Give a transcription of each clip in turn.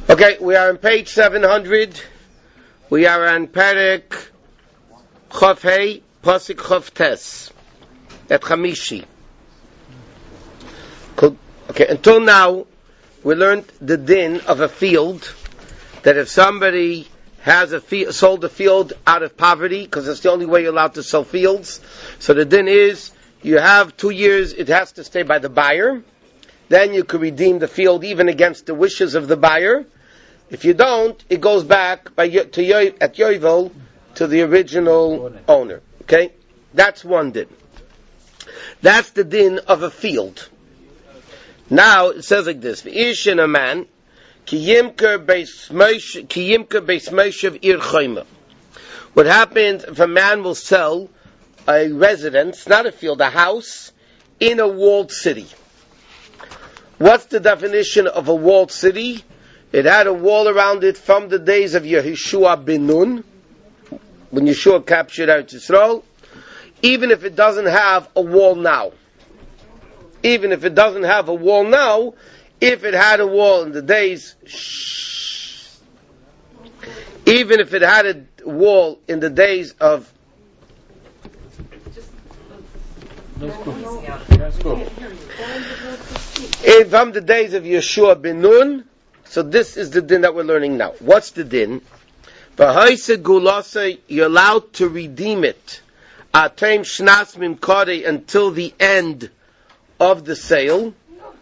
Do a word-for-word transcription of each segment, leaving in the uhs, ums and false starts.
Okay, we are on page seven hundred. We are on Perek Chof Hei, Pasuk Chof Tes, at Chamishi. Okay, until now, we learned the din of a field, that if somebody has a field, sold a field out of poverty, because it's the only way you're allowed to sell fields, so the din is, you have two years, it has to stay by the buyer, then you could redeem the field even against the wishes of the buyer. If you don't, it goes back by, to Yo, at Yovel to the original owner. Okay? That's one din. That's the din of a field. Now, it says like this, V'ish in a man, Ki yimker beis Moshev ir chayma. What happens if a man will sell a residence, not a field, a house, in a walled city? What's the definition of a walled city? It had a wall around it from the days of Yehoshua ben Nun, when Yeshua captured Eretz Yisrael, even if it doesn't have a wall now. Even if it doesn't have a wall now, if it had a wall in the days, shh, even if it had a wall in the days of if from the days of Yeshua ben Nun, so this is the din that we're learning now. What's the din? You're allowed to redeem it until the end of the sale.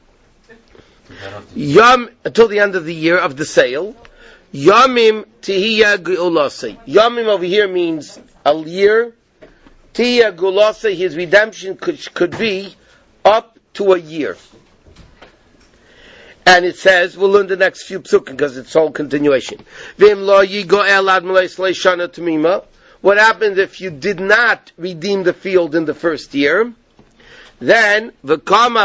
Yom, until the end of the year of the sale. Yomim tihiya gu'ulase. Yomim over here means a year. Tihiya gu'ulase, his redemption could, could be up to a year. And it says, we'll learn the next few psukim because it's all continuation. What happens if you did not redeem the field in the first year? Then, this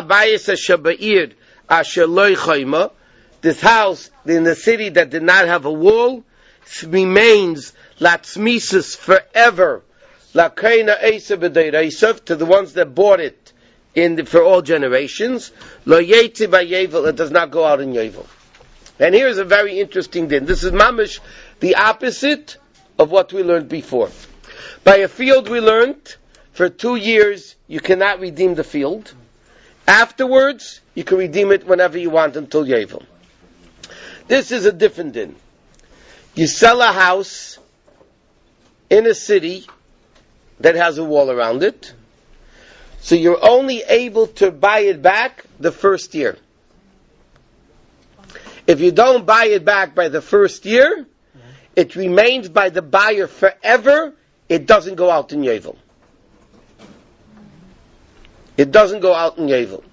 house in the city that did not have a wall remains latzmisus forever, to the ones that bought it in the, for all generations. Lo yetzi by Yovel, it does not go out in Yovel. And here's a very interesting din. This is mamish the opposite of what we learned before. By a field we learned, for two years you cannot redeem the field. Afterwards, you can redeem it whenever you want until Yovel. This is a different din. You sell a house in a city that has a wall around it, so you're only able to buy it back the first year. If you don't buy it back by the first year, it remains by the buyer forever. It doesn't go out in Yovel. It doesn't go out in Yovel.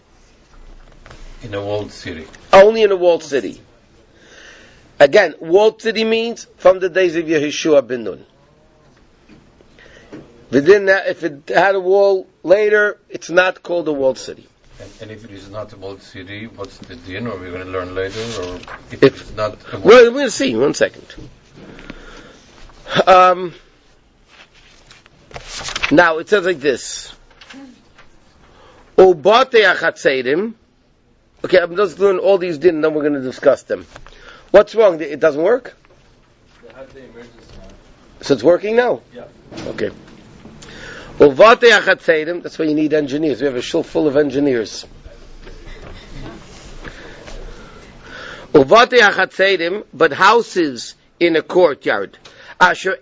In a walled city. Only in a walled city. Again, walled city means from the days of Yehoshua ben Nun. Within that, if it had a wall later, it's not called a walled city. And, and if it is not a walled city, what's the din? Or we're going to learn later? Or if, if it's not a walled well, we're going to see. One second. Um, now, it says like this. Okay, I'm just doing all these din, and then we're going to discuss them. What's wrong? It doesn't work? So it's working now? Yeah. Okay. That's why you need engineers. We have a shul full of engineers. But houses in a courtyard. Open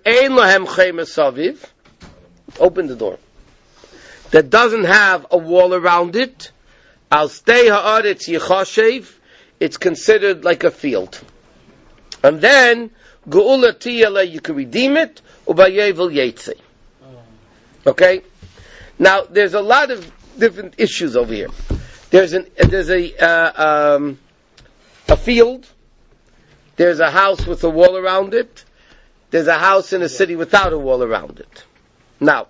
the door. That doesn't have a wall around it. It's considered like a field. And then, you can redeem it, okay? Now, there's a lot of different issues over here. There's an there's a uh, um, a field. There's a house with a wall around it. There's a house in a city without a wall around it. Now,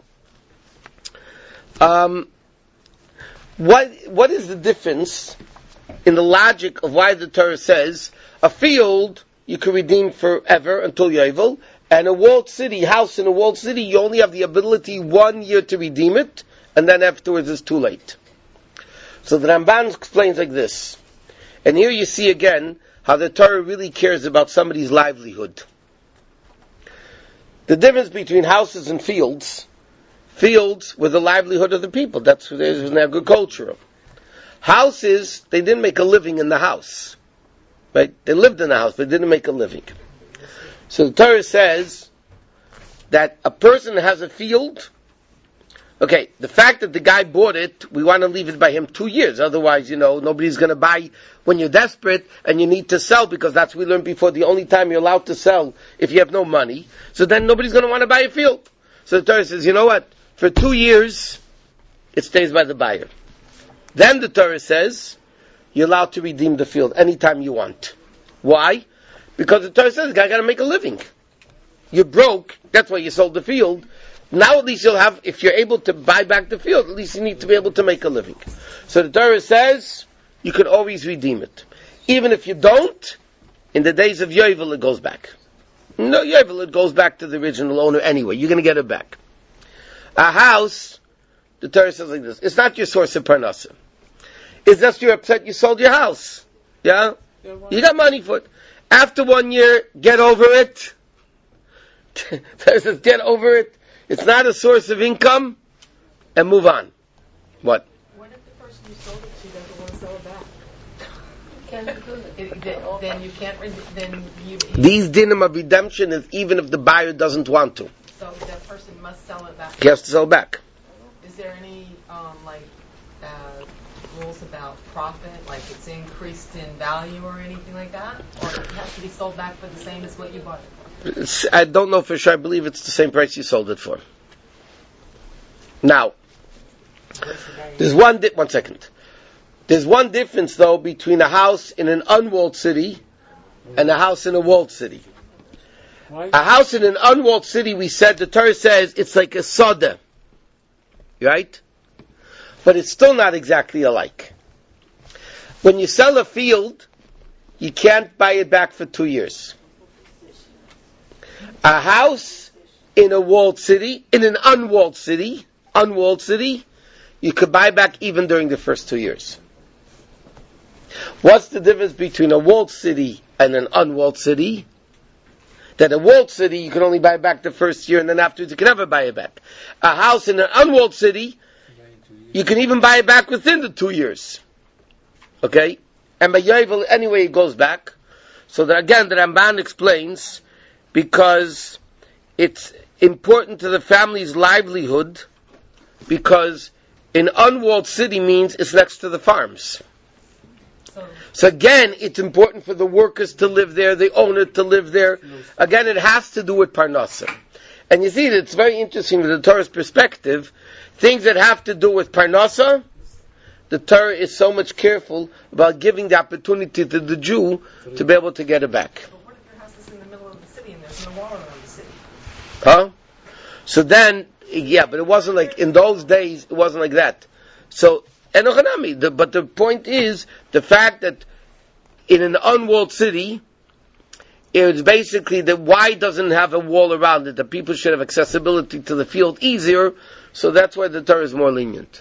um, what what is the difference in the logic of why the Torah says a field you can redeem forever until Yovel, and a walled city, house in a walled city, you only have the ability one year to redeem it, and then afterwards it's too late. So the Ramban explains like this. And here you see again how the Torah really cares about somebody's livelihood. The difference between houses and fields, fields were the livelihood of the people. That's what it is in agriculture. Houses, they didn't make a living in the house. Right? They lived in the house, but they didn't make a living. So the Torah says that a person has a field. Okay, the fact that the guy bought it, we want to leave it by him two years. Otherwise, you know, nobody's going to buy when you're desperate and you need to sell, because that's what we learned before, the only time you're allowed to sell if you have no money. So then nobody's going to want to buy a field. So the Torah says, you know what? For two years, it stays by the buyer. Then the Torah says, you're allowed to redeem the field anytime you want. Why? Because the Torah says, the guy got to make a living. You're broke, that's why you sold the field. Now at least you'll have, if you're able to buy back the field, at least you need to be able to make a living. So the Torah says, you can always redeem it. Even if you don't, in the days of Yovel, it goes back. No Yovel, it goes back to the original owner anyway. You're going to get it back. A house, the Torah says like this, it's not your source of parnasa. It's just you're upset you sold your house. Yeah? You got money for it. After one year, get over it. Torah says, get over it. It's not a source of income, and move on. What? What if the person you sold it to doesn't want to sell it back? Can't do it. it then, then you can't. Re- then you. These dinim of redemption is even if the buyer doesn't want to. So that person must sell it back. He has to sell back. Is there any um, like uh, rules about profit, like it's increased in value or anything like that, or it has to be sold back for the same as what you bought it for? I don't know for sure. I believe it's the same price you sold it for. Now, there's one di- one second. There's one difference though between a house in an unwalled city and a house in a walled city. A house in an unwalled city, we said, the Torah says it's like a soda, right? But it's still not exactly alike. When you sell a field, you can't buy it back for two years. A house in a walled city, in an unwalled city, unwalled city, you could buy back even during the first two years. What's the difference between a walled city and an unwalled city? That a walled city, you can only buy back the first year, and then afterwards you can never buy it back. A house in an unwalled city, you can even buy it back within the two years. Okay? And by Yovel, anyway, it goes back. So that again, the Ramban explains, because it's important to the family's livelihood, because an unwalled city means it's next to the farms. So, so again, it's important for the workers to live there, the owner to live there. Again, it has to do with Parnasa. And you see, it's very interesting from the Torah's perspective. Things that have to do with Parnasa, the Torah is so much careful about giving the opportunity to the Jew to be able to get it back. Huh? So then, yeah, but it wasn't like, in those days, it wasn't like that. So, Enochanami, the, but the point is, the fact that in an unwalled city, it's basically that why doesn't have a wall around it, that people should have accessibility to the field easier, so that's why the Torah is more lenient.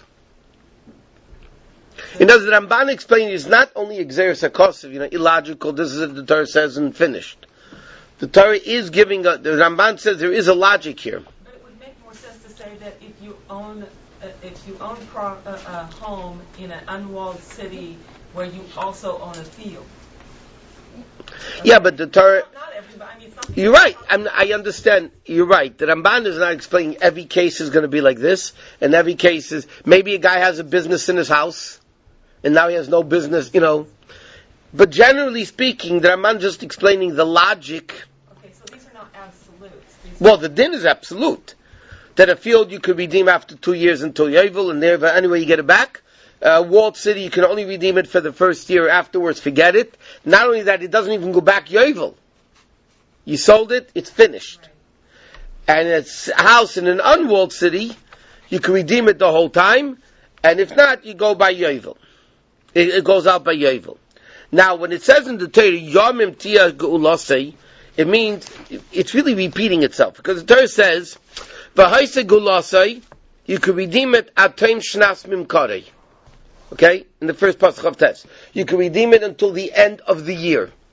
And as the Ramban explained, it's not only Exeris HaKosev, you know, illogical, this is what the Torah says and finished. The Torah is giving a, the Ramban says there is a logic here. But it would make more sense to say that if you own, uh, if you own pro, uh, a home in an unwalled city where you also own a field. Okay. Yeah, but the Torah. Not, not everybody. I mean, some you're right. I'm, I understand. You're right. The Ramban is not explaining every case is going to be like this, and every case is maybe a guy has a business in his house, and now he has no business. You know. But generally speaking, the Ramban just explaining the logic. Okay, so these are not absolutes. These Well, the din is absolute. That a field you could redeem after two years until Yovel, and there, anyway, you get it back. Uh, walled city, you can only redeem it for the first year. Afterwards, forget it. Not only that, it doesn't even go back Yovel. You sold it, it's finished. Right. And it's a house in an unwalled city, you can redeem it the whole time, and if not, you go by Yovel. It, it goes out by Yovel. Now, when it says in the Torah, Yomim Tia Geulasei, it means, it's really repeating itself. Because the Torah says, V'haisa Geulasei, you can redeem it at Taim Shnas Mimkarei. Okay? In the first pasuk of Tes. You can redeem it until the end of the year.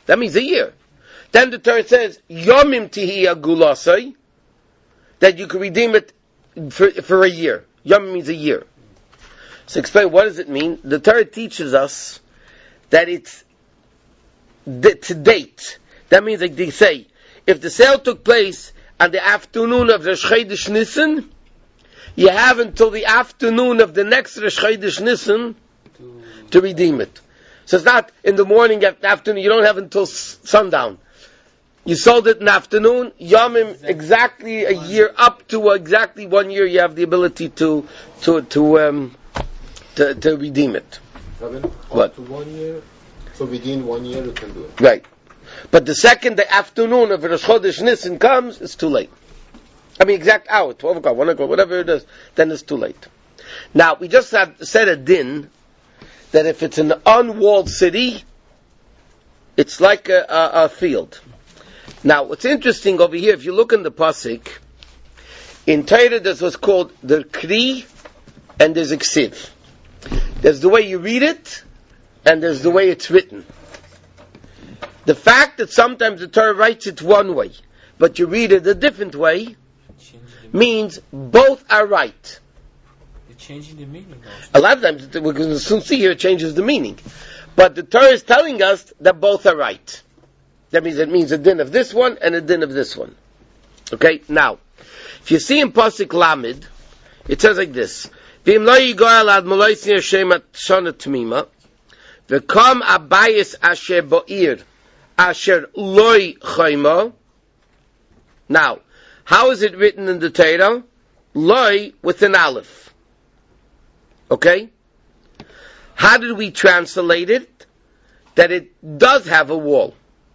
That means a year. Then the Torah says, Yomim Tihiyah Gulasai, that you can redeem it for, for a year. Yomim means a year. So explain, what does it mean? The Torah teaches us that it's the, to date. That means, like they say, if the sale took place on the afternoon of Rosh Chodesh Nisan, you have until the afternoon of the next Rosh Chodesh Nisan to, to redeem it. So it's not in the morning, afternoon, you don't have until sundown. You sold it in the afternoon, Yomim, exactly a year, up to exactly one year, you have the ability to to to um, to, to redeem it. Robin, what? Up to one year, so within one year you can do it. Right. But the second the afternoon of Rosh Chodesh Nisan comes, it's too late. I mean, exact hour, twelve o'clock, one o'clock, whatever it is, then it's too late. Now, we just have said a din, that if it's an unwalled city, it's like a, a, a field. Now, what's interesting over here, if you look in the pasuk, in Torah there's what's called the Kri, and there's a Ksiv. There's the way you read it, and there's the way it's written. The fact that sometimes the Torah writes it one way, but you read it a different way, means both are right. It's changing the meaning. A lot of times, we're going to soon see here, it changes the meaning. But the Torah is telling us that both are right. That means it means a din of this one and a din of this one. Okay? Now, if you see in Pasuk Lamed, it says like this: V'im lo yigoel ad molois nir shemat shana tmima, v'kom abayis asher bo'ir, asher loy chayma. Now, how is it written in the Torah? Loy with an aleph. Okay? How did we translate it? That it does have a wall.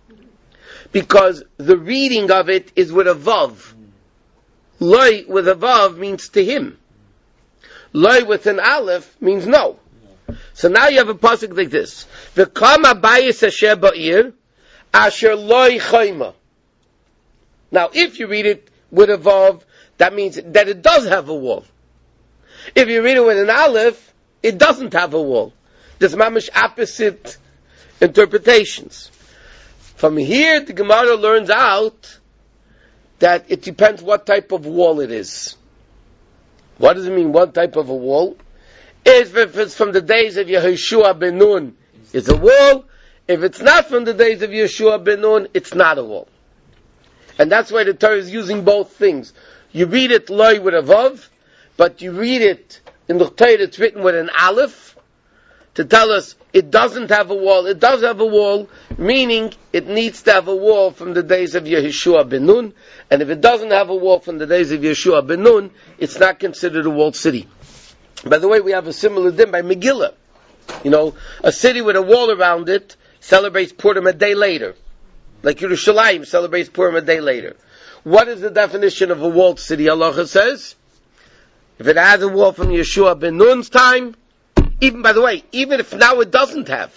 Because the reading of it is with a vav. Loy with a vav means to him. Loy with an aleph means no. So now you have a pasuk like this: V'kam abayis asher ba'ir, asher loy chayma. Now, if you read it with a vav, that means that it does have a wall. If you read it with an aleph, it doesn't have a wall. There's mamish opposite interpretations. From here, the Gemara learns out that it depends what type of wall it is. What does it mean, what type of a wall? If, if it's from the days of Yehoshua ben Nun, it's a wall. If it's not from the days of Yehoshua ben Nun, it's not a wall. And that's why the Torah is using both things. You read it loy with a vav, but you read it in the Torah, it's written with an aleph, to tell us it doesn't have a wall. It does have a wall, meaning it needs to have a wall from the days of Yehoshua ben Nun. And if it doesn't have a wall from the days of Yehoshua ben Nun, it's not considered a walled city. By the way, we have a similar din by Megillah. You know, a city with a wall around it celebrates Purim a day later. Like Yerushalayim celebrates Purim a day later. What is the definition of a walled city? Allah says, if it has a wall from Yehoshua ben Nun's time, even, by the way, even if now it doesn't have,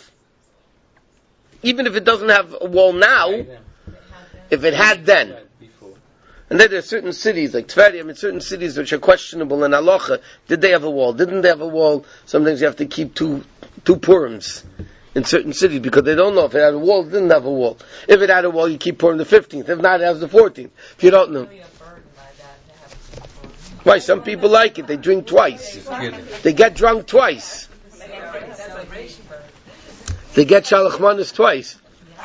even if it doesn't have a wall now, if it had then, and then there are certain cities, like Tveria, I mean certain cities which are questionable in halacha, did they have a wall? Didn't they have a wall? Sometimes you have to keep two, two Purims in certain cities, because they don't know if it had a wall, it didn't have a wall. If it had a wall, you keep Purim the fifteenth. If not, it has the fourteenth. If you don't know. Why? Some people like it. They drink twice. They get drunk twice. They get Shalach Manas twice.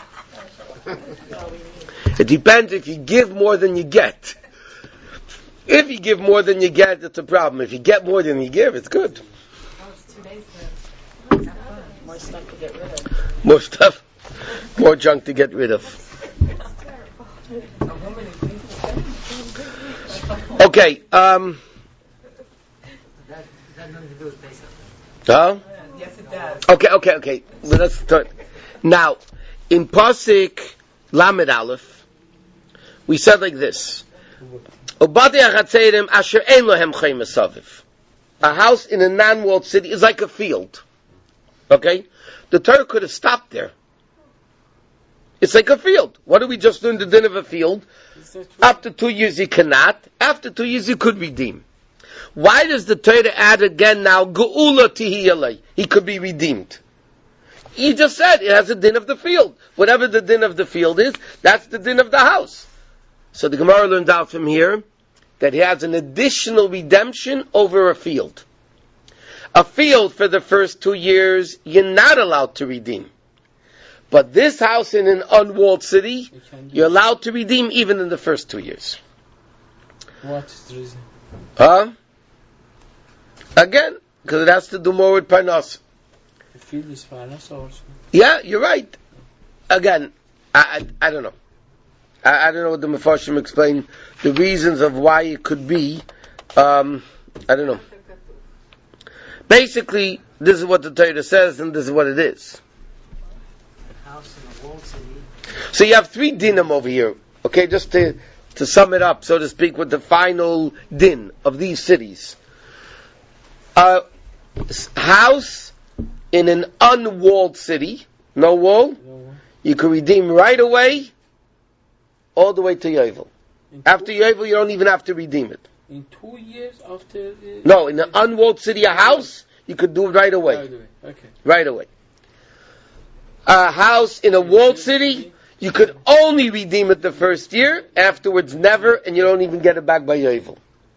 It depends if you give more than you get. If you give more than you get, it's a problem. If you get more than you give, it's good. More stuff to get rid of. More stuff. More junk to get rid of. Okay. Um, huh? Yes, it does. Okay, okay, okay. Let's start. Now, in Pasuk Lamed Aleph, we said like this: A house in a non-walled city is like a field. Okay? The Torah could have stopped there. It's like a field. What do we just learn the din of a field? After two years you cannot. After two years you could redeem. Why does the Torah add again now, Geula tihiyalei? He could be redeemed. You just said it has a din of the field. Whatever the din of the field is, that's the din of the house. So the Gemara learns out from here that he has an additional redemption over a field. A field for the first two years, you're not allowed to redeem. But this house in an unwalled city, you're allowed to redeem even in the first two years. What is the reason? Huh? Again, because it has to do more with Parnas. The field is Parnas also. Yeah, you're right. Again, I, I, I don't know. I, I don't know what the Mefarshim explain, the reasons of why it could be. Um, I don't know. Basically, this is what the Torah says, and this is what it is. House in a walled city. So you have three dinim over here. Okay, just to, to sum it up, so to speak, with the final din of these cities. A house in an unwalled city, no wall, No. you can redeem right away, all the way to Yovel. In After two, Yovel, you don't even have to redeem it. in two years after the... No, in an unwalled city, a house, you could do it right away. Right away. Okay. Right away. A house in a walled city, you could only redeem it the first year, afterwards never, and you don't even get it back by Yovel.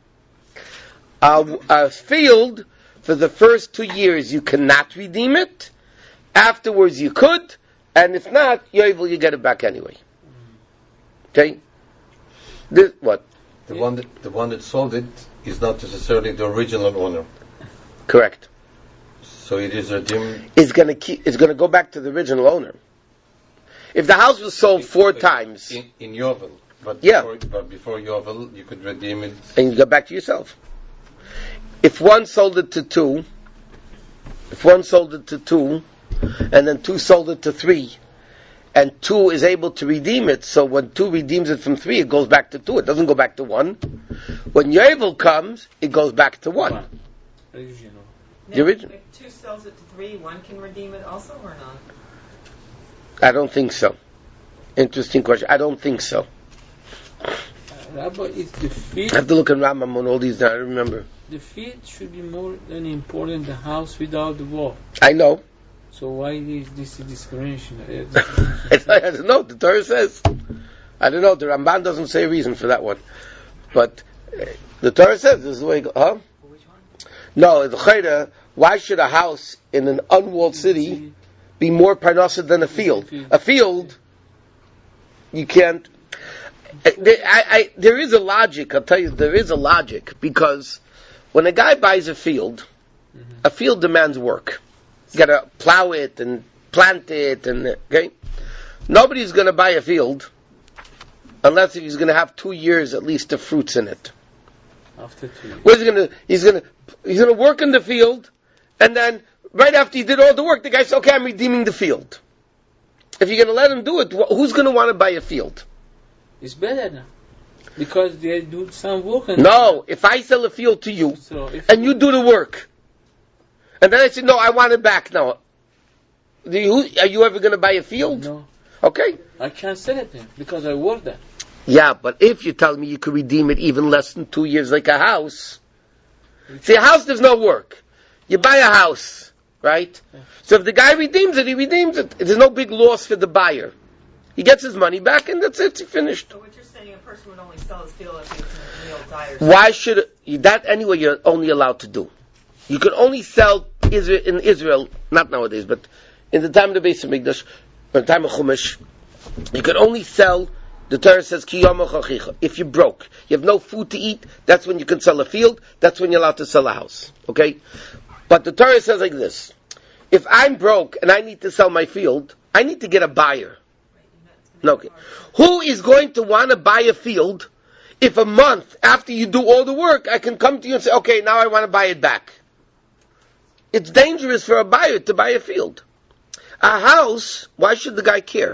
A, a field, for the first two years, you cannot redeem it. Afterwards, you could, and if not, Yovel, you get it back anyway. Okay? This, what? The one that the one that sold it is not necessarily the original owner. Correct. So it is redeemed. It's gonna keep, it's gonna go back to the original owner. If the house was sold four times, in, in Yovel, but Yeah. before, but before Yovel, you could redeem it. and you go back to yourself. If one sold it to two, if one sold it to two, and then two sold it to three, and two is able to redeem it, so when two redeems it from three, it goes back to two. It doesn't go back to one. When Yovel comes, it goes back to one. One. Original. The original. If two sells it to three, one can redeem it also or not? I don't think so. Interesting question. I don't think so. Uh, Rabbi, is the I field, have to look at Rambam on all these now. I don't remember. the field should be more than important than the house without the wall. I know. So why is this a discrimination? Uh, this I don't know. The Torah says. I don't know. The Ramban doesn't say a reason for that one. But uh, the Torah says this is the way it goes. Huh? Which one? No, the Chayda, why should a house in an unwalled city be more parnasa than a field? A field, you can't. I, I, I, there is a logic. I'll tell you, there is a logic because when a guy buys a field, mm-hmm. a field demands work. You got to plow it and plant it, and okay. Nobody's going to buy a field unless he's going to have two years at least of fruits in it. After two years. Where's he going to? He's going to he's going to work in the field, and then right after he did all the work, the guy says, "Okay, I'm redeeming the field." If you're going to let him do it, who's going to want to buy a field? It's better now. Because they do some work. And No, if I sell a field to you, So if and you do the work, and then I say, no, I want it back now. Do you, are you ever going to buy a field? No, Okay. I can't sell it then because I work there. Yeah, but if you tell me you could redeem it even less than two years like a house. See, a house, there's no work. You buy a house, right? Yeah. So if the guy redeems it, he redeems it. There's no big loss for the buyer. He gets his money back and that's it, he finished. So what you're saying, a person would only sell his field if he's in a real dire Why should, that anyway you're only allowed to do. You can only sell Israel, in Israel, not nowadays, but in the time of the Beis Hamikdash, or the time of Chumash, you can only sell, the Torah says, Ki yom chachicha. If you're broke, you have no food to eat, that's when you can sell a field, that's when you're allowed to sell a house. Okay? But the Torah says like this, if I'm broke and I need to sell my field, I need to get a buyer. No, okay. Who is going to want to buy a field if a month after you do all the work, I can come to you and say, okay, now I want to buy it back? It's dangerous for a buyer to buy a field. A house, why should the guy care?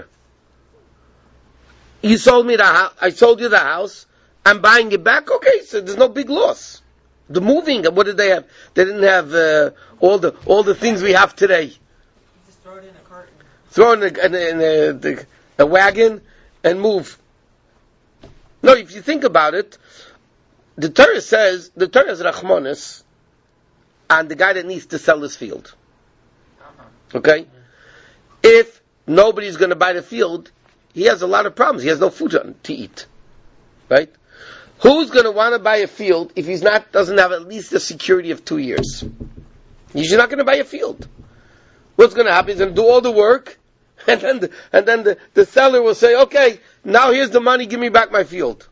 You sold me the house, I sold you the house, I'm buying it back, okay, so there's no big loss. The moving, what did they have? They didn't have uh, all the all the things we have today. You just throw it in a cart. Throw in a, in a, in a, the, a wagon and move. No, if you think about it, the Torah says, the Torah is Rachmanis on the guy that needs to sell his field. Okay? if nobody's going to buy the field, he has a lot of problems. He has no food to eat. Right? Who's going to want to buy a field if he's not, doesn't have at least the security of two years? He's not going to buy a field. What's going to happen? He's going to do all the work, and then the, and then the, the seller will say, okay, now here's the money, give me back my field.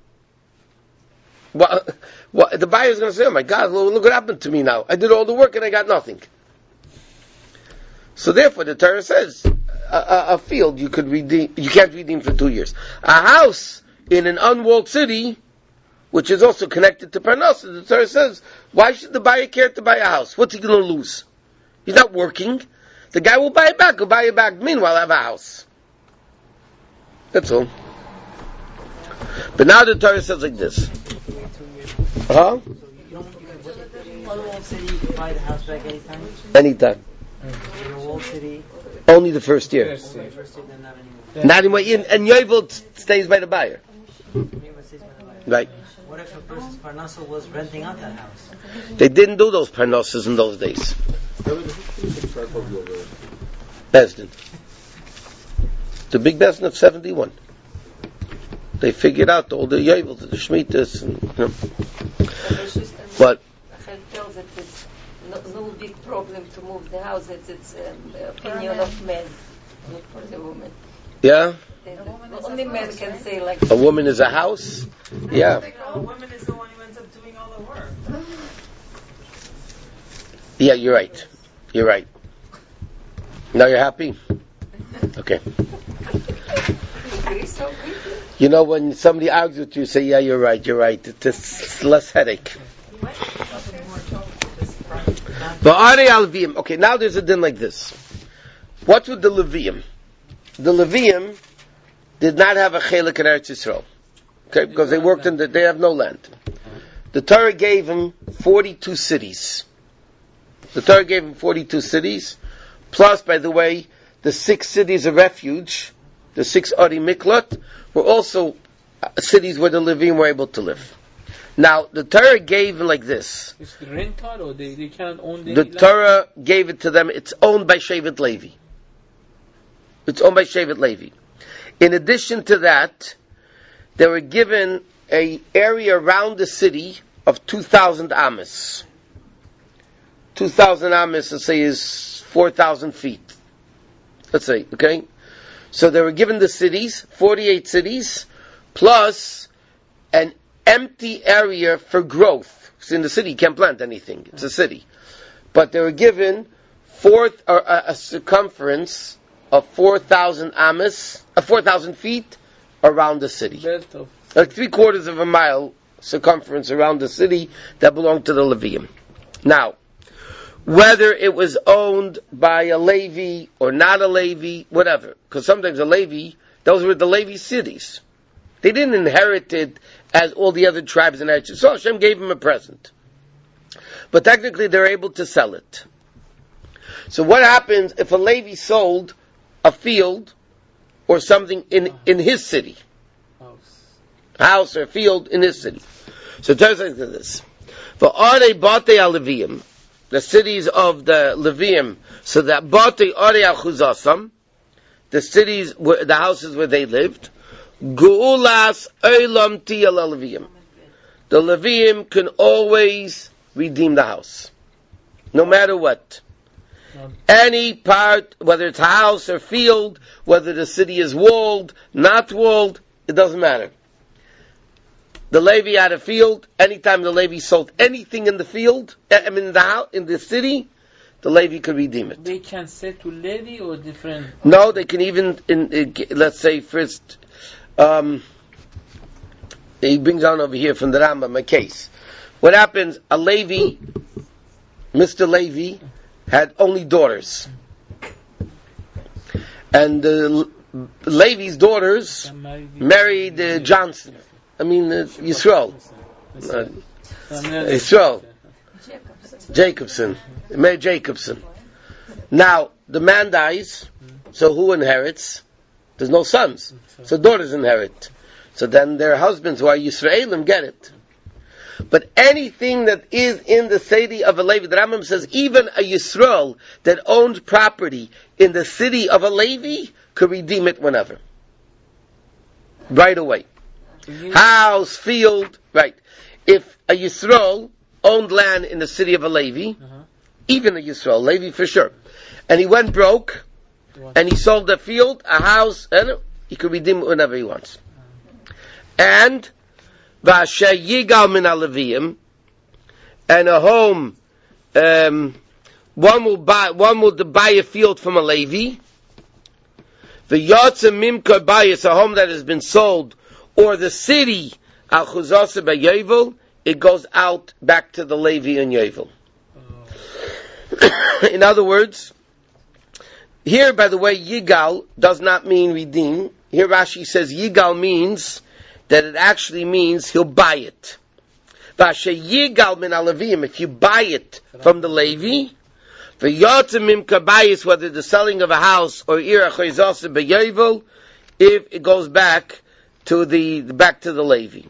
Well, well the buyer's going to say, oh my God, look what happened to me now. I did all the work and I got nothing. So therefore the Torah says, a, a, a field you could redeem, you can't redeem for two years. A house in an unwalled city, which is also connected to Parnassus, the Torah says, why should the buyer care to buy a house? What's he going to lose? He's not working. The guy will buy it back, he'll buy it back. Meanwhile, I have a house. That's all. But now the Torah says like this. Huh? Unwalled city, you can buy the house back anytime? Anytime. In a walled city? Only the first year. First year, then not anymore. Not anymore. In, and Yovel stays by the buyer. Right. What if a person's parnasa was renting out that house? They didn't do those parnassus in those days. Besdin. The big Besdin of seventy-one. They figured out all the Yevels, the Shemitas, and you know. But I felt that it's no, no big problem to move the house. It's, it's um, the opinion of men, not for the woman. Yeah. The, the, only men can say like. A woman is a house. Yeah. A woman is the one who ends up doing all the work. Yeah, you're right. You're right. Now you're happy? Okay. You know, when somebody argues with you, say, yeah, you're right, you're right. It's less headache. Okay, now there's a din like this. What's with the Levium? The Levium did not have a chelik in Eretz Yisrael. Okay, because they worked in the, they have no land. The Torah gave them forty-two cities. The Torah gave them forty-two cities, plus, by the way, the six cities of refuge, the six Ari Miklat, were also cities where the Levim were able to live. Now, the Torah gave them like this. It's the rental, or they, they can't own the The Torah gave it to them, it's owned by Shevet Levi. It's owned by Shevet Levi. In addition to that, they were given an area around the city of two thousand amas. two thousand amas, let's say, is four thousand feet. Let's say, okay? So they were given the cities, forty-eight cities, plus an empty area for growth. Because in the city you can't plant anything. It's a city. But they were given four, or a, a circumference of four thousand amas, uh, four thousand feet around the city. Like three quarters of a mile circumference around the city that belonged to the Levium. Now, whether it was owned by a Levi or not a Levi, whatever. Because sometimes a Levi, those were the Levi cities. They didn't inherit it as all the other tribes in Eretz Yisrael. Hashem gave them a present. But technically they're able to sell it. So what happens if a Levi sold a field or something in, in his city? House. House or field in his city. So it turns like this. For Arei Batei HaLeviim, the cities of the Levium, so that Batei Arei HaChuzasam, the cities, where, the houses where they lived, Geulas Olam Tiyal HaLeviim. The Levium can always redeem the house. No matter what. Any part, whether it's a house or field, whether the city is walled, not walled, it doesn't matter. The Levi had a field. Anytime the Levi sold anything in the field, I mean in the house, in the city, the Levi could redeem it. They can sell to Levi or different? No, they can even, in, in, let's say first, um, he brings on over here from the Rambam a case. What happens? A Levi, Mister Levi, had only daughters, and uh, Levi's daughters married uh, Johnson. I mean, uh, Yisrael. Uh, Yisrael. Jacobson. Mary Jacobson. Now, the man dies, so who inherits? There's no sons. So daughters inherit. So then their husbands, who are Yisraelim, get it. But anything that is in the city of a Levi, the Rambam says even a Yisrael that owned property in the city of a Levi could redeem it whenever. Right away. House, field, right. If a Yisrael owned land in the city of a Levi, uh-huh. even a Yisrael, Levi for sure, and he went broke, and he sold a field, a house, and he could redeem it whenever he wants. And Vasher Yigal min Alevim, and a home, um, one will buy, one will buy a field from a Levi. The Yotze Mimka Bayis, a home that has been sold, or the city Al Chuzasa Bayevel, it goes out back to the Levi and Yevel. Oh. In other words, here, by the way, Yigal does not mean redeem. Here Rashi says Yigal means that it actually means he'll buy it. Vashe Yigal min Alevim, if you buy it from the Levi, for Yotzimim Kabayis, whether the selling of a house or Ira Chayzasa Beyevel, if it goes back to the back to the Levi.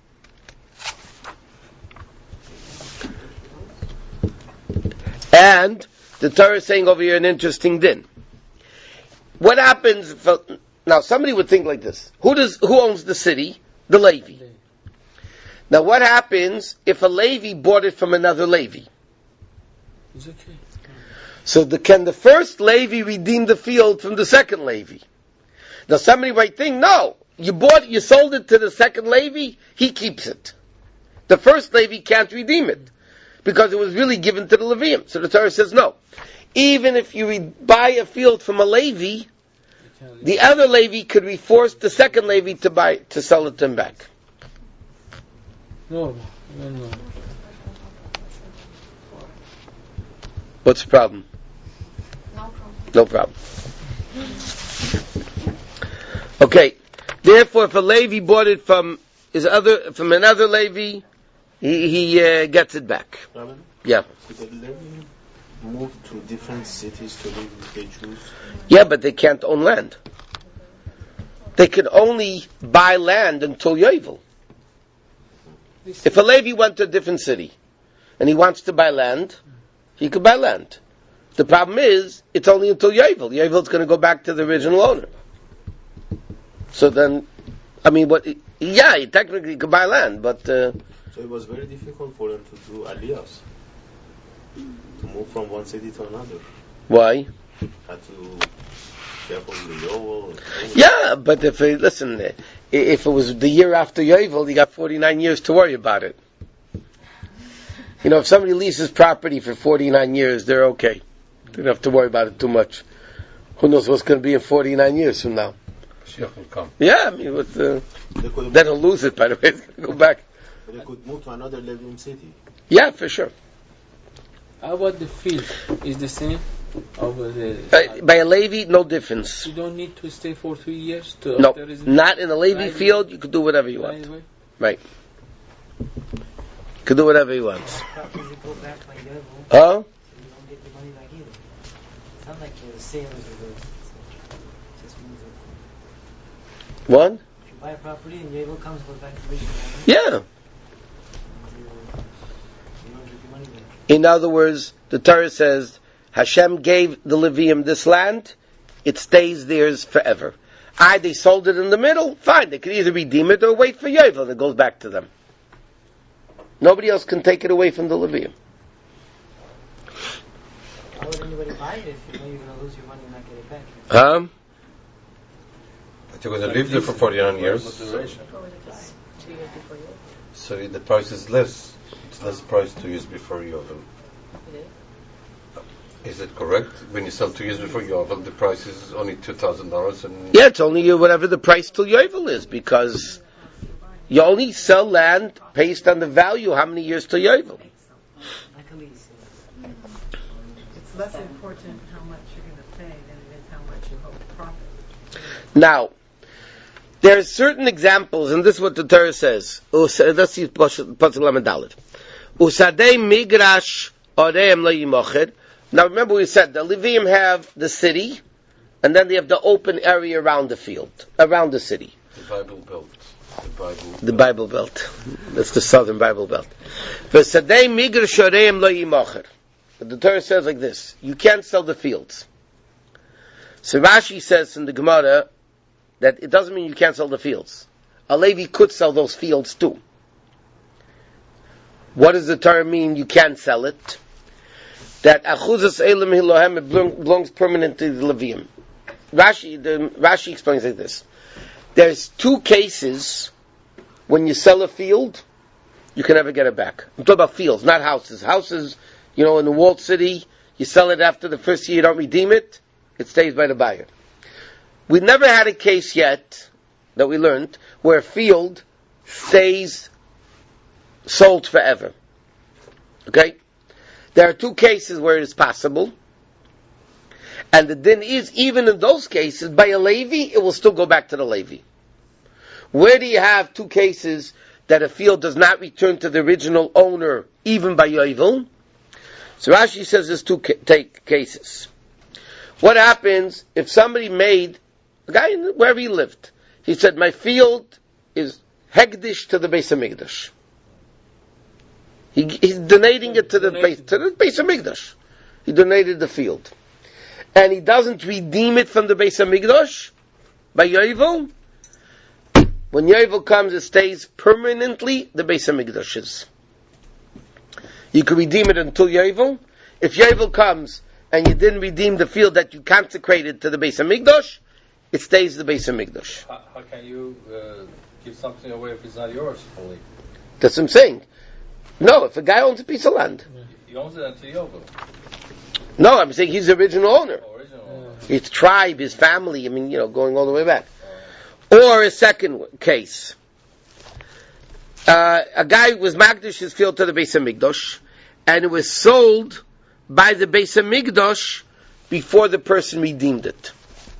And the Torah is saying over here an interesting din. What happens if a, now somebody would think like this: Who does who owns the city? The Levi. Now, what happens if a Levi bought it from another Levi? It's okay. So, the, can the first Levi redeem the field from the second Levi? Now, somebody might think, no, you bought, you sold it to the second Levi, he keeps it. The first Levi can't redeem it because it was really given to the Levium. So the Torah says no. Even if you re- buy a field from a Levi, the other Levi could be forced the second Levi to buy to sell it to him back. No, no, no. What's the problem? No problem. No problem. Okay. Therefore, if a Levi bought it from his other from another Levi, he, he uh, gets it back. Rabbi? Yeah. Did the Levi move to different cities to live with the Jews? Yeah, but they can't own land. They can only buy land until Yovel. If a Levi went to a different city and he wants to buy land, he could buy land. The problem is, it's only until Yovel. Yovel's going to go back to the original owner. So then, I mean, what? Yeah, he technically could buy land, but uh, so it was very difficult for them to do aliyahs, to move from one city to another. Why? Had to careful with the Yovel. Yeah, but if it, listen, if it was the year after Yovel, you got forty-nine years to worry about it. You know, if somebody leases property for forty-nine years, they're okay. They don't have to worry about it too much. Who knows what's going to be in forty-nine years from now? Mashiach will come. Yeah, I mean, with, uh, then he'll lose it, by the way. It's going to go back. But they could move to another Levium city. Yeah, for sure. How about the field? Is the same? Over the, Uh, by a Levi, no difference. you don't need to stay for three years to No, there is not in a Levi right field. You could do whatever you right want. away? Right. You could do whatever you want. Properties that go back by Yovel, Huh? so you don't get the money back either. It's not like the sales or the just move it. What? If you buy a property and Yovel comes, goes back to the original owner, Yeah. you you don't get your money back. In other words, the Torah says, Hashem gave the Levium this land, it stays theirs forever. I, they sold it in the middle, fine, they could either redeem it or wait for Yovel, and it goes back to them. Nobody else can take it away from the Levium. Why would anybody buy it if you know you're going to lose your money and not get it back? Huh? But you're going to live there for forty-nine years, Two years before you. so the price is less. It's less price two years before Yovel. Is it correct? When you sell two years before Yovel, the price is only two thousand dollars, and Yeah, it's only whatever the price till Yovel is, because you only sell land based on the value, how many years till Yovel. Like a lease. It's less important how much you're going to pay than it is how much you hope to profit. Now, there are certain examples, and this is what the Torah says. Let's see Pasuk Lamed Dalet. Usadei migrash oreim lo yimocher. Now remember we said the Levium have the city, and then they have the open area around the field, around the city. the Bible built. Bible. The Bible Belt. That's the southern Bible Belt. V'sadei migdash areim lo yimacher. But the Torah says like this: you can't sell the fields. So Rashi says in the Gemara that it doesn't mean you can't sell the fields. A Levi could sell those fields too. What does the Torah mean? You can't sell it. That achuzas elam hilohem, it belongs permanently to the Levium. Rashi, the, Rashi explains like this: there's two cases when you sell a field, you can never get it back. I'm talking about fields, not houses. Houses, you know, in the walled city, you sell it after the first year, you don't redeem it, it stays by the buyer. We never had a case yet that we learned where a field stays sold forever. Okay? There are two cases where it is possible. And the din is, even in those cases, by a Levi, it will still go back to the Levi. Where do you have two cases that a field does not return to the original owner, even by Yovel? So Rashi says there's two ca- take cases. What happens if somebody made, a guy wherever he lived, he said, my field is hegdish to the Beis HaMikdash. He, he's donating it to the Beis, to the Beis HaMikdash. He donated the field. And he doesn't redeem it from the Beis HaMikdash by Yovel. When Yovel comes, it stays permanently the Beis HaMikdash's. You can redeem it until Yovel. If Yovel comes and you didn't redeem the field that you consecrated to the Beis HaMikdash, it stays the Beis HaMikdash. How, how can you uh, give something away if it's not yours fully? That's what I'm saying. No, if a guy owns a piece of land. He owns it until Yovel. No, I'm saying he's the original owner. Oh, original owner. His tribe, his family, I mean, you know, going all the way back. Or a second case. Uh, a guy was magdish his field to the Beis HaMikdash, and it was sold by the Beis HaMikdash before the person redeemed it.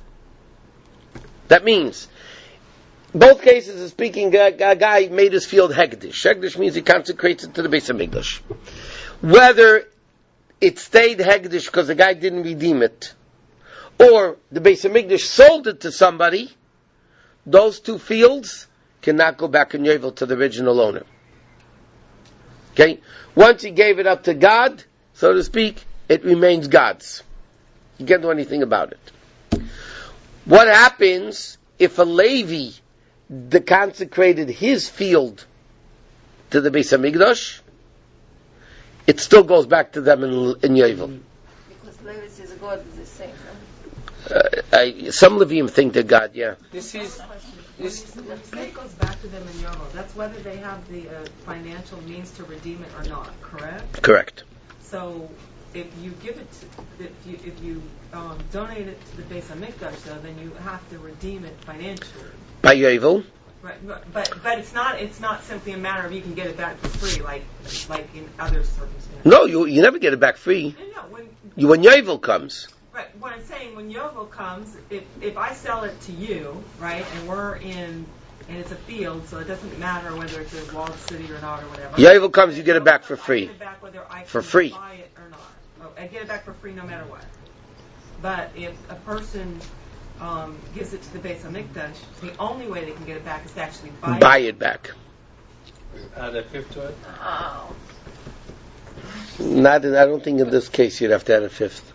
That means, both cases is speaking, a, a guy made his field hegdish. Hegdish means he consecrates it to the Beis HaMikdash. Whether it stayed hegdish because the guy didn't redeem it, or the Beis HaMikdash sold it to somebody, those two fields cannot go back in Yovel to the original owner. Okay? Once he gave it up to God, so to speak, it remains God's. You can't do anything about it. What happens if a Levi deconsecrated his field to the Beis HaMikdash? It still goes back to them in, in Yovel. Because Levi's is God is the same. No? Uh, I, some Levium think they're God, yeah. This is this. When you say it goes back to them in Yovel, that's whether they have the uh, financial means to redeem it or not, correct? Correct. So if you give it to, if you, if you um, donate it to the Beis HaMikdash, though, then you have to redeem it financially. By Yovel? Right, but, but but it's not it's not simply a matter of you can get it back for free like like in other circumstances. No, you you never get it back free. No, no, when You, when Yovel comes. right, what I'm saying, when Yovel comes, if if I sell it to you, right, and we're in and it's a field, so it doesn't matter whether it's a walled city or not or whatever. Yovel comes, you get it back for free. I get it back whether I For can free. buy it or not. Oh, I get it back for free no matter what. But if a person um, gives it to the Beis HaMikdash, the only way they can get it back is to actually buy, Buy it. it back. Add a fifth to it? Oh. Not in, I don't think in this case you'd have to add a fifth.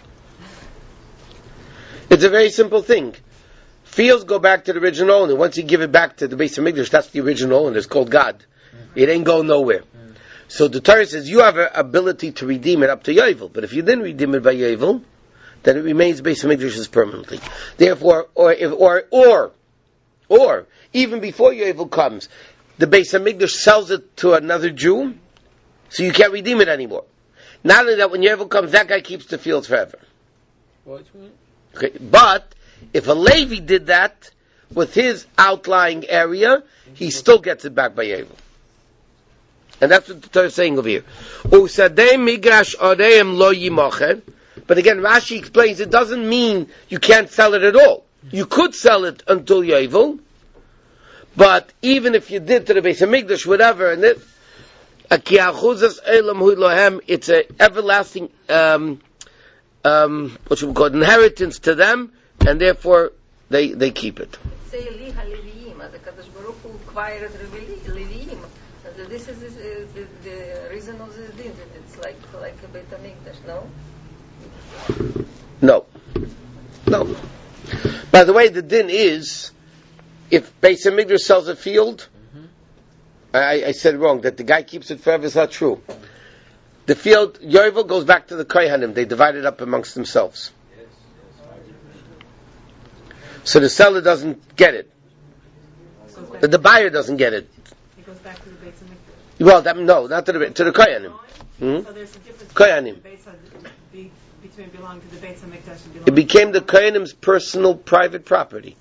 It's a very simple thing. Fields go back to the original owner. Once you give it back to the Beis HaMikdash, that's the original owner. It's called God. Mm-hmm. It ain't going nowhere. Mm-hmm. So the Torah says you have an ability to redeem it up to Yovel. But if you didn't redeem it by Yovel, then it remains Beis HaMikdash permanently. Therefore, or if, or or or even before Yovel comes, the Beis HaMikdash sells it to another Jew, so you can't redeem it anymore. Not only that, when Yovel comes, that guy keeps the fields forever. What you mean? Okay, but if a Levi did that with his outlying area, he still gets it back by Yovel. And that's what the Torah is saying over here. Usadei migrash oreim lo yimacher. But again, Rashi explains it doesn't mean you can't sell it at all. You could sell it until Yovel, but even if you did to the Beis HaMikdash, whatever, and it, it's an everlasting, um, um, what should we call it, inheritance to them, and therefore they they keep it. Say li haleviim, as the Kadosh Baruch Hu acquired Leviim. This is uh, the, the reason of this din. That it's like like a Beit Hamikdash, no? No. No. By the way, the din is, if Beit Hamikdash sells a field, mm-hmm. I, I said wrong, that the guy keeps it forever is not true. The field, Yovel goes back to the Kohanim. They divide it up amongst themselves. So the seller doesn't get it. The, the buyer doesn't get it. It goes back to the Beit Hamikdash. Well, that, no, not to the to the Kohanim. Mm-hmm. So there's a difference Kohanim. between, between belonging to the Beit Hamikdash and belonging It became the Kohanim's personal, private property.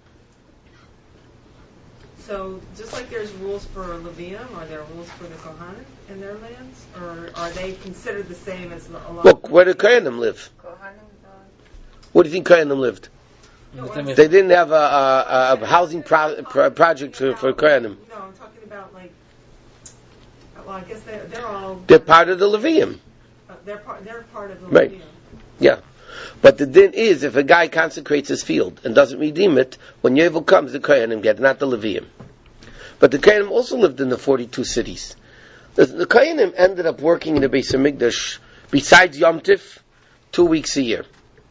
So just like there's rules for Levium, are there rules for the Kohanim in their lands, or are they considered the same as a lot? Look, where did Kohanim live? Where do you think Kohanim lived? No, They didn't have a, a, a housing pro, pro, project for, for Kohanim. No, I'm talking about like. Well, I guess they're they're all. They're part of the Levium. Uh, they're part. They're part of the Right. Levium. Yeah. But the din is, if a guy consecrates his field and doesn't redeem it, when Yovel comes, the Kohanim get, not the Levium. But the Kohanim also lived in the forty-two cities. The, the Kohanim ended up working in the Beis Hamikdash, besides Yom Tif, two weeks a year.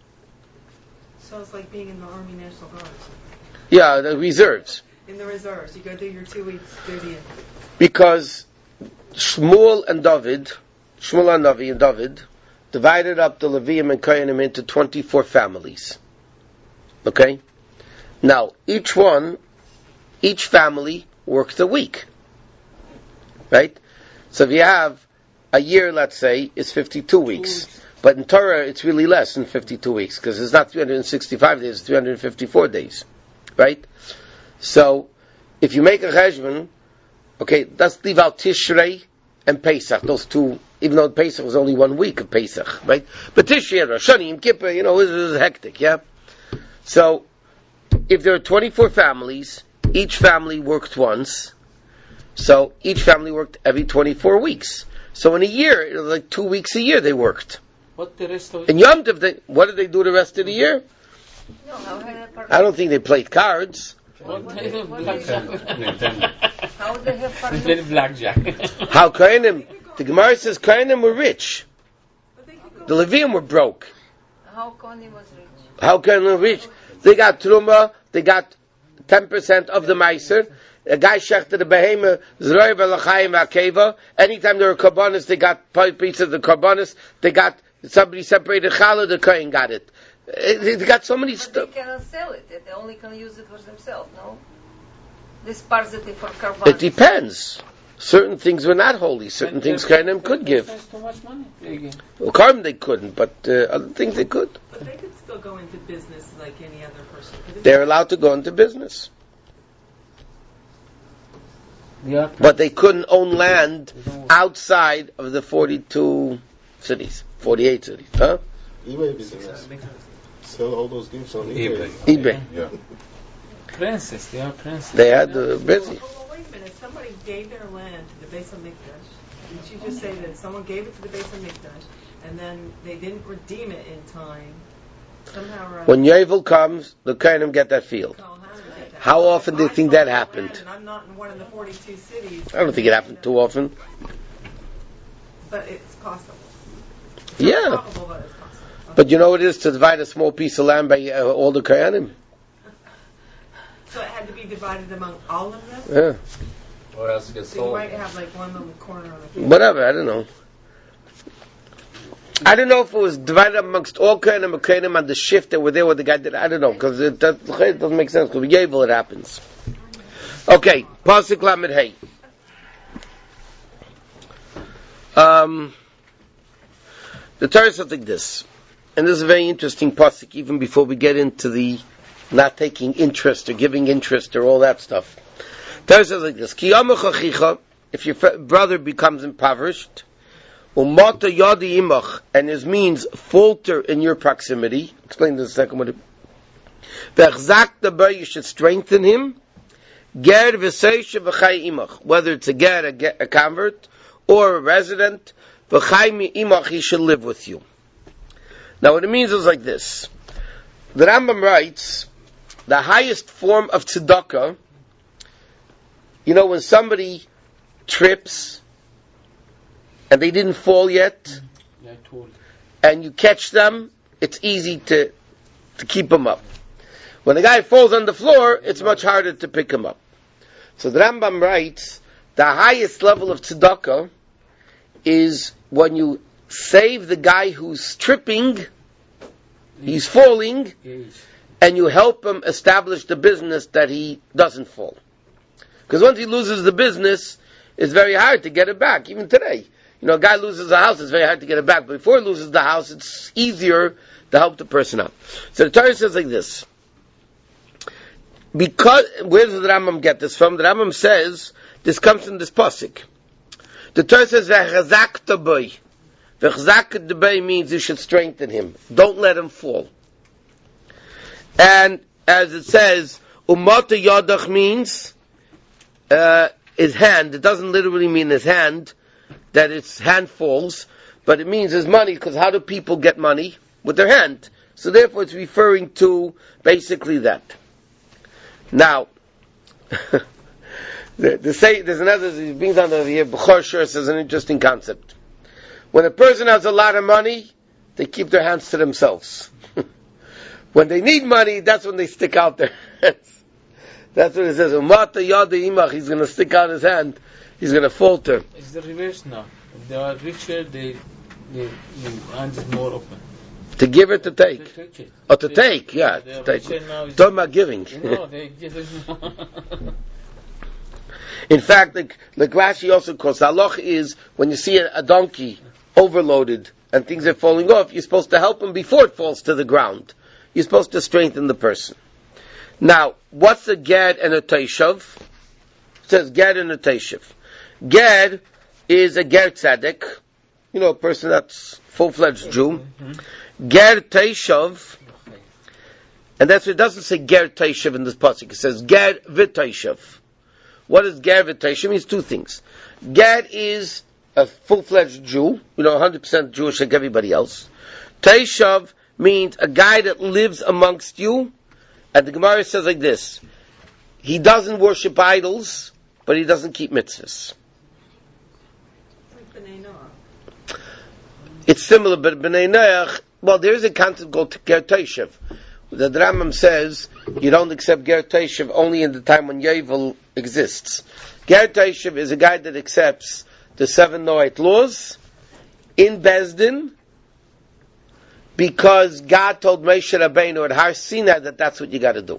So it's like being in the Army National Guard. Yeah, the reserves. In the reserves, you go do your two weeks duty. Because Shmuel and David, Shmuel and Navi and David, divided up the Levium and Kohanim into twenty-four families. Okay? Now, each one, each family worked a week. Right? So if you have a year, let's say, is fifty-two weeks. But in Torah, it's really less than fifty-two weeks, because it's not three hundred sixty-five days, it's three hundred fifty-four days. Right? So, if you make a cheshbon, okay, let's leave out Tishrei and Pesach, those two, even though Pesach was only one week of Pesach, right? But Tishrei, Rosh Hashanah, Yom Kippur, you know, it was hectic, yeah? So, if there are twenty-four families, each family worked once, so each family worked every twenty-four weeks. So in a year, it was like two weeks a year they worked. What the rest of In Yom Tov, they, what did they do the rest of the year? No, I don't think they played cards. What kind of blackjack? how they have They played blackjack. How Kohanim, the Gemara says Kohanim were rich. The Levium were broke. How Kohanim was rich? How Kohanim were rich? They got Truma, they got ten percent of the Meiser. A guy shechted the Behema, Zroy Velachayim Akeva. Anytime there were Karbonis, they got pieces of the Karbonis. They got, somebody separated Challah, the Kohen got it. They got so many But stuff. they cannot sell it. They only can use it for themselves, no? This part that they for carbon. It depends. Certain things were not holy. Certain things Kohanim could give. Too much money. Again. Well, Karm they couldn't, but uh, other things they could. But they could still go into business like any other person. They're allowed to go into business. Yeah. But they couldn't own land outside of the forty-two cities. forty-eight cities. Huh? eBay business. Sell all those gifts on eBay. eBay. Yeah. Princess, they are princess. They had uh, busy. Oh, well, wait a minute. Somebody gave their land to the Beis Hamikdash. Didn't you just say that someone gave it to the Beis Hamikdash and then they didn't redeem it in time? Somehow or other. When Yovel comes, the Kohanim get that field. How often do you think that happened? And I'm not in one of the forty-two cities. I don't think it happened too often. But it's possible. It's Yeah. not probable, but it's possible. Okay. But you know what it is to divide a small piece of land by uh, all the Kohanim? So it had to be divided among all of them? Yeah. Or else it gets So you sold. might have like one little corner of the field. Whatever, I don't know. I don't know if it was divided amongst all Kohanim or Kohanim on the shift that were there with the guy that, I don't know, because it, that, it doesn't make sense, because with Yovel it happens. Okay, Pasuk Lamed Hey. Um, the Torah says like this, and this is a very interesting pasuk, even before we get into the not taking interest or giving interest or all that stuff. The Torah says like this, Ki yamach achicha, if your fr- brother becomes impoverished, umata yadi imach, and his means falter in your proximity, explain this second one. V'echzak daba, you should strengthen him, ger v'seisha v'chai imach, whether it's a ger, a, ger, a convert, or a resident, v'chai imach, he should live with you. Now what it means is like this. The Rambam writes, the highest form of tzedakah You know, when somebody trips and they didn't fall yet, Yeah, told. and you catch them, it's easy to to keep them up. When a guy falls on the floor, it's much harder to pick him up. So the Rambam writes, the highest level of tzedakah is when you save the guy who's tripping, he's falling, Yes. and you help him establish the business that he doesn't fall. Because once he loses the business, it's very hard to get it back, even today. You know, a guy loses a house, it's very hard to get it back. But before he loses the house, it's easier to help the person out. So the Torah says like this. Because, where does the Rambam get this from? The Rambam says, this comes from this pasuk. The Torah says, V'chazakta boi. V'chazakta boi means you should strengthen him. Don't let him fall. And, as it says, Umata yadach means, uh, his hand. It doesn't literally mean his hand, that his hand falls, but it means his money, because how do people get money? With their hand. So therefore it's referring to basically that. Now, the, the say, there's another, it brings down over here, B'chor Shur says an interesting concept. When a person has a lot of money, they keep their hands to themselves. When they need money, that's when they stick out their hands. That's what it says. Umata yada imach, he's going to stick out his hand, he's going to falter. It's the reverse now. If they are richer, they, they, the hand is more open. To give or to take? To take it. Or to take, yeah. They To are take. richer now. Talking about giving. No, they give it more. In fact, like, like Rashi also calls, halach is when you see a, a donkey overloaded and things are falling off, you're supposed to help him before it falls to the ground. You're supposed to strengthen the person. Now, what's a ged and a teishav? It says ged and a teishav. Ged is a ger tzedek, you know, a person that's full-fledged Jew. Mm-hmm. Ger teishav, and that's what it doesn't say ger teishav in this pasuk. It says ger v'teishav. What is ger v'teishav? It means two things. Ger is a full-fledged Jew, you know, one hundred percent Jewish like everybody else. Teishav means a guy that lives amongst you, and the Gemara says like this: he doesn't worship idols, but he doesn't keep mitzvahs. It's similar, but B'nai Noach, well, there is a concept called Ger Teishav. The Rambam says you don't accept Ger Teishav only in the time when Yovel exists. Ger Teishav is a guy that accepts the seven Noahide laws in Bezdin because God told Moshe Rabbeinu at Har Sinai that that's what you got to do.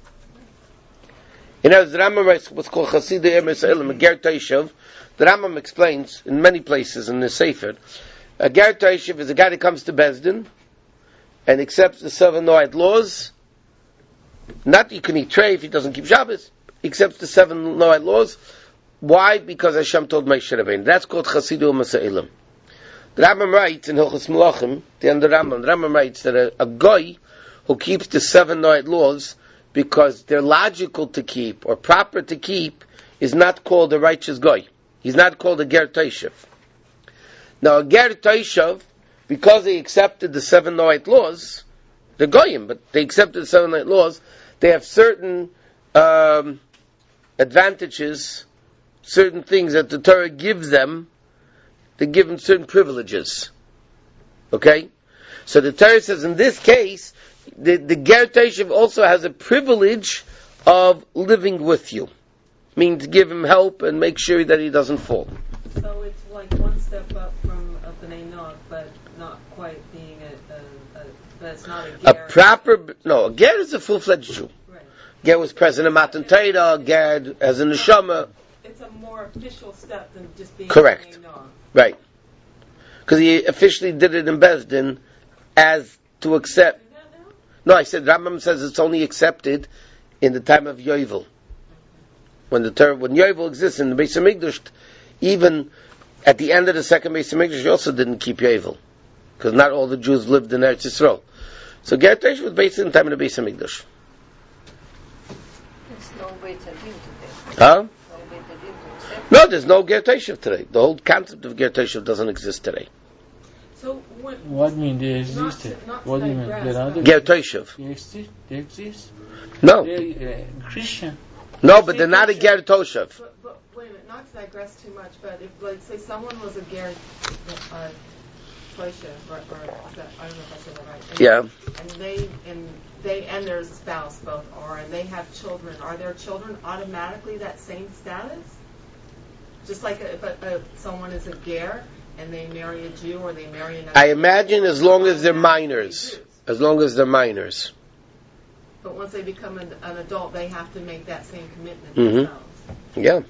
You know, the Rambam writes what's called Chasidei Emes Elam, Ger Teishav. The Rambam explains in many places in the Sefer. A Ger Teishav is a guy that comes to Bezdin and accepts the seven Noahide laws. Not you can eat trey if he doesn't keep Shabbos. He accepts the seven Noahide laws. Why? Because Hashem told Moshe Rabbeinu. That's called Chasidei Emes Elam. The Rambam writes in Hilchos Melachim, the end of the Rambam, the Rambam writes that a, a guy who keeps the seven Noahide laws because they're logical to keep or proper to keep is not called a righteous guy. He's not called a Ger Teishav. Now, a Ger Teishav, because they accepted the seven Noahide laws, they're goyim, but they accepted the seven Noahide laws, they have certain um, advantages, certain things that the Torah gives them. They give them certain privileges. Okay? So the Torah says in this case, the, the Ger Teishav also has a privilege of living with you. Means give him help and make sure that he doesn't fall. So it's like one step up from a B'nai Noach, but not quite being a, a, a but it's not a A ger. proper, no, a Ger is a full-fledged Jew. Right. Ger was present in Matan Torah, Ger as a neshama. It's a more official step than just being Correct. a B'nai Noach. Right. Because he officially did it in Bezdin as to accept. Is that now? No, I said Rambam says it's only accepted in the time of Yovel. When the term, when Yovel exists in the Beis Hamikdash, even at the end of the second Beis Hamikdash, you also didn't keep Yovel. Because not all the Jews lived in Eretz Yisrael. So Ger Teishav was based in the time of the Beis Hamikdash. There's no way to deal today. Huh? No way to deal to accept. No, there's no Ger Teishav today. The whole concept of Ger Teishav doesn't exist today. So when, What mean they Not existed? to- not to What do you mean? digress, There are but- Ger Teishav. They exist. They exist. No. They're uh, Christian. No, but they're not a Ger Toshav. but not to digress too much, but if, like, say someone was a Ger, uh, Toisha, or, or is that, I don't know if I said that right. And, Yeah. And they and they and their spouse both are, and they have children. Are their children automatically that same status? Just like if a, a, someone is a Ger and they marry a Jew or they marry another. I imagine as long as they're minors. As long as they're minors. But once they become an, an adult, they have to make that same commitment Mhm. themselves. Yeah.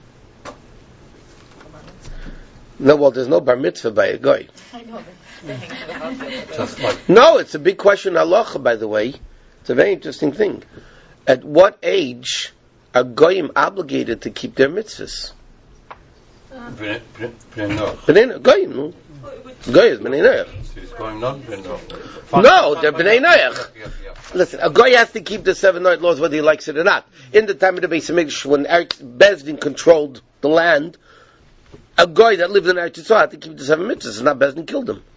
No, well, there's no bar mitzvah by a guy. I know. They hang out about it. Just like No, it's a big question, halacha, by the way. It's a very interesting thing. At what age are goyim obligated to keep their mitzvahs? Bnei Bnei Noach. Bnei goyim, no? Goy is bnei noach. So he's going not Bnei Noach. No, they're bnei noach. Yeah, yeah. Listen, a guy has to keep the seven night laws whether he likes it or not. In the time of the Beis Hamikdash, when Eretz Bezdin controlled the land, a guy that lived in Eretz Yisrael had to keep the seven mitzvahs, and not Bezdin killed him.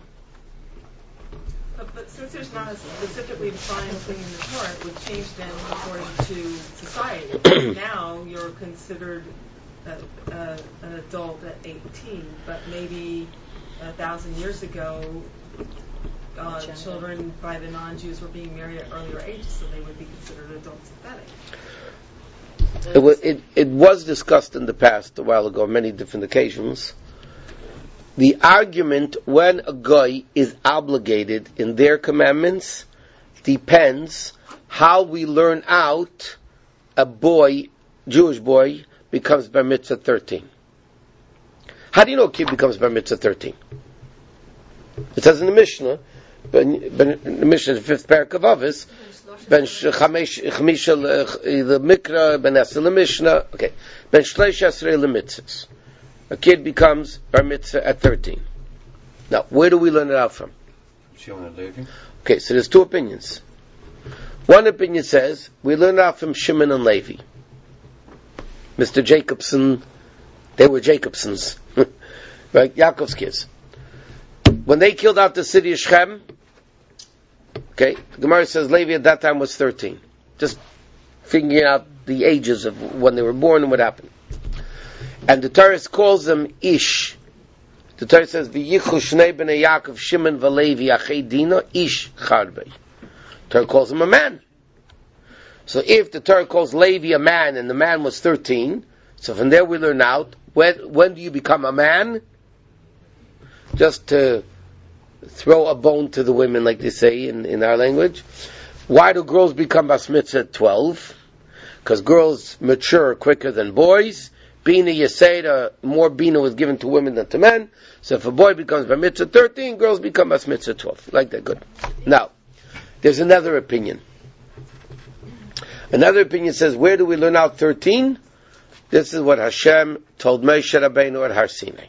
But, but since there's not a specifically defined thing in the Torah, it would change then according to society. Now you're considered a, a, an adult at eighteen, but maybe a thousand years ago, uh, children by the non-Jews were being married at earlier ages, so they would be considered adults at that age. It was, it, it was discussed in the past, a while ago, on many different occasions. The argument when a guy is obligated in their commandments depends how we learn out a boy, Jewish boy, becomes bar mitzvah thirteen. How do you know a kid becomes bar mitzvah thirteen? It says in the Mishnah, ben, ben, in the Mishnah, the fifth parak of Avos, ben chamesh chamisha the mikra ben asel the Mishnah. Okay, ben shleish asrei lemitzvahs. A kid becomes bar mitzvah at thirteen. Now, where do we learn it out from? Shimon and Levi. Okay, so there's two opinions. One opinion says we learn it out from Shimon and Levi. Mister Jacobson, they were Jacobsons, right? Yaakov's kids. When they killed out the city of Shechem, okay, the Gemara says Levi at that time was thirteen. Just figuring out the ages of when they were born and what happened. And the Torah calls them Ish. The Torah says, V'yichu shnei b'nei Yaakov, Shimon v'Levi, achei Dina, Ish charbei. The Torah calls him a man. So if the Torah calls Levi a man and the man was thirteen, so from there we learn out, when, when do you become a man? Just to throw a bone to the women, like they say in, in our language. Why do girls become bas mitzvah at twelve? Because girls mature quicker than boys. Bina Yeseda, more Bina was given to women than to men. So if a boy becomes bar mitzvah thirteen, girls become bas mitzvah twelve. Like that, good. Now, there's another opinion. Another opinion says, where do we learn out thirteen? This is what Hashem told Moshe Rabbeinu at Har Sinai.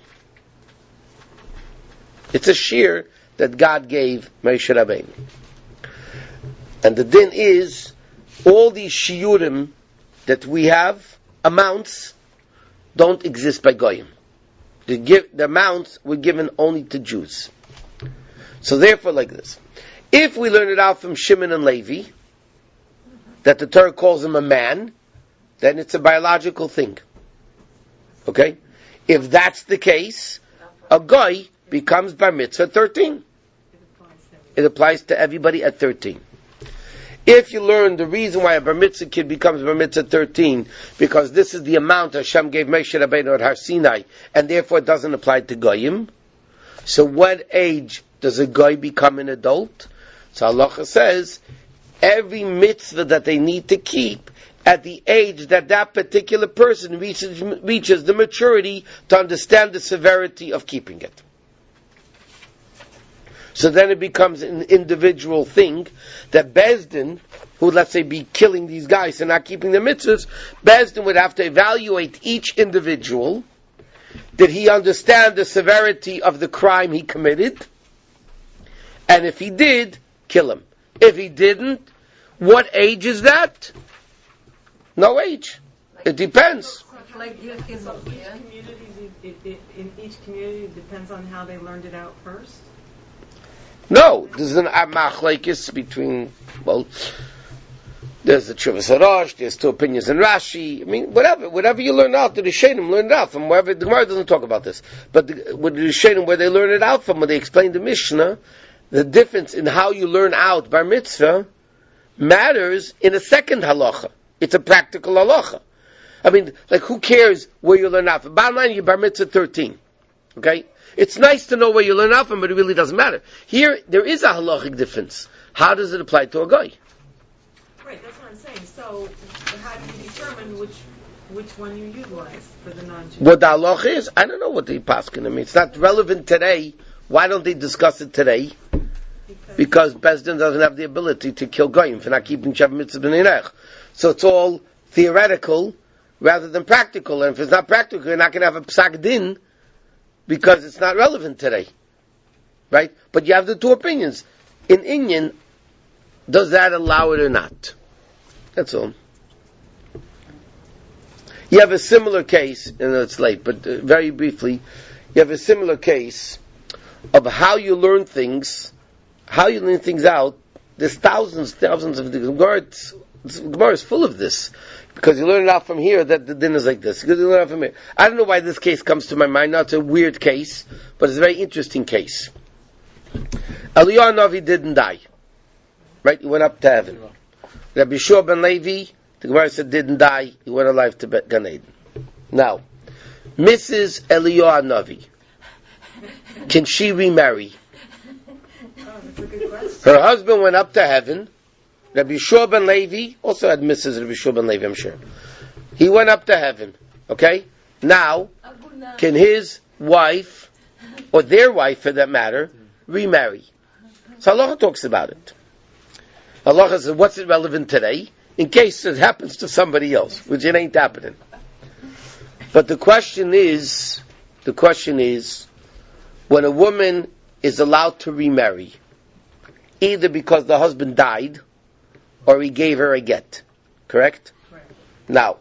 It's a shear that God gave Moshe Rabbeinu. And the din is, all these shiurim that we have, amounts, don't exist by Goyim. The, give, the amounts were given only to Jews. So therefore, like this. If we learn it out from Shimon and Levi, that the Torah calls him a man, then it's a biological thing. Okay? If that's the case, a guy becomes bar mitzvah thirteen. It applies to everybody at thirteen. If you learn the reason why a bar mitzvah kid becomes bar mitzvah thirteen, because this is the amount Hashem gave Moshe Rabbeinu at Har Sinai, and therefore it doesn't apply to goyim. So what age does a guy become an adult? So halacha says, every mitzvah that they need to keep at the age that that particular person reaches, reaches the maturity to understand the severity of keeping it. So then it becomes an individual thing that Bezdin, who would, let's say, be killing these guys and not keeping the mitzvahs, Bezdin would have to evaluate each individual. Did he understand the severity of the crime he committed? And if he did, kill him. If he didn't, what age is that? No age. It depends. Like each community, in each community, it depends on how they learned it out first. No, there's an machlekes between, well, There's the Chuvas Harash, there's two opinions in Rashi. I mean, whatever, whatever you learn out, the Rishonim learn it out from wherever. The Gemara doesn't talk about this, but the, with the Rishonim, where they learn it out from, when they explain the Mishnah, the difference in how you learn out bar mitzvah matters in a second halacha. It's a practical halacha. I mean, like, who cares where you learn out from? Bottom line, you bar mitzvah thirteen. Okay? It's nice to know where you learn out from, but it really doesn't matter. Here, there is a halachic difference. How does it apply to a guy? Right, that's what I'm saying. So, how do you determine which which one you utilize for the non-Jew? What the halacha is? I don't know what they paskin. I mean, it's not relevant today. Why don't they discuss it today? Because, because Bezdin doesn't have the ability to kill goyim for not keeping Shav Mitzvah B'nei. So it's all theoretical rather than practical. And if it's not practical, you're not going to have a psak din because it's not relevant today. Right? But you have the two opinions. In Inyan, does that allow it or not? That's all. You have a similar case, and it's late, but uh, very briefly, you have a similar case of how you learn things, how you learn things out. There's thousands, thousands of the Gemara. The Gemara is full of this. Because you learn it out from here that the din is like this. Because you learn it out from here. I don't know why this case comes to my mind. Now, it's a weird case, but it's a very interesting case. Eliyahu Navi didn't die. Right? He went up to heaven. Rabbi Yeshua ben Levi, the Gemara said, didn't die. He went alive to Gan Eden. Now, Missus Eliyahu Navi, can she remarry? Oh, that's a good question. Her husband went up to heaven. Rabbi Yeshua ben Levi also had Missus Rabbi Yeshua ben Levi, I'm sure. He went up to heaven. Okay? Now, can his wife, or their wife for that matter, remarry? So Allah talks about it. Allah says, what's it relevant today? In case it happens to somebody else, which it ain't happening. But the question is, the question is, when a woman is allowed to remarry, either because the husband died, or he gave her a get. Correct? Right. Now,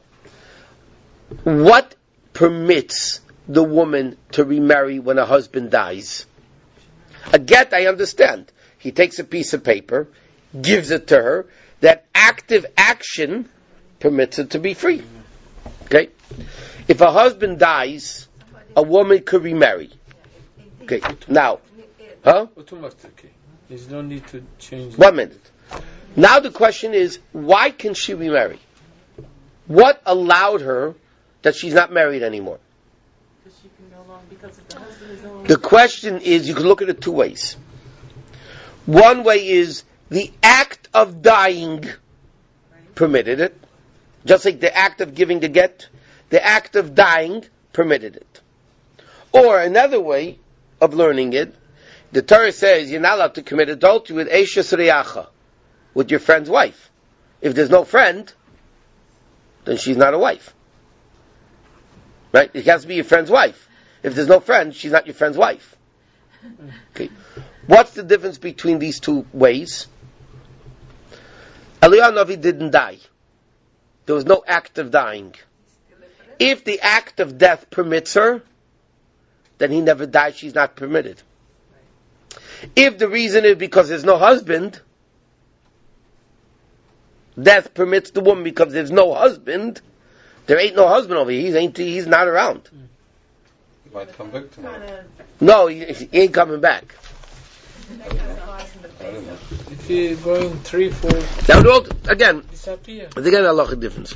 what permits the woman to remarry when a husband dies? A get, I understand. He takes a piece of paper, gives it to her. That active action permits her to be free. Okay? If a husband dies, a woman could remarry. Okay. Now, huh? Automatically. There's no need to change. One minute. Now the question is, why can she remarry? What allowed her that she's not married anymore? Because she can no longer, because if the husband is no longer. The question is, you can look at it two ways. One way is the act of dying permitted it. Just like the act of giving the get, the act of dying permitted it. Or another way of learning it, the Torah says you're not allowed to commit adultery with Eishes Reyacha, with your friend's wife. If there's no friend, then she's not a wife. Right? It has to be your friend's wife. If there's no friend, she's not your friend's wife. Okay. What's the difference between these two ways? Eliyahu Navi didn't die. There was no act of dying. If the act of death permits her, then he never died, she's not permitted. If the reason is because there's no husband, death permits the woman because there's no husband, there ain't no husband over here, he's, ain't, he's not around. He might come back tomorrow. No, he, he ain't coming back. If you're going three, four, Now, again, disappear. again, a lot of difference.